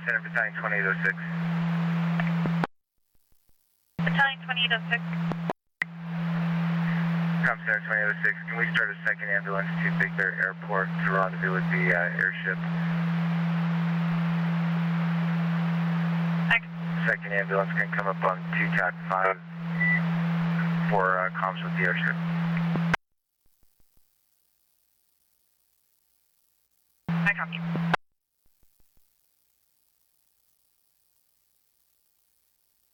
Center, Battalion 2806. Battalion 2806. Com Center 2806. Can we start a second ambulance to Big Bear Airport to rendezvous with the airship? Second ambulance can come up on 2 TAC 5 for comms with the airship. I copy.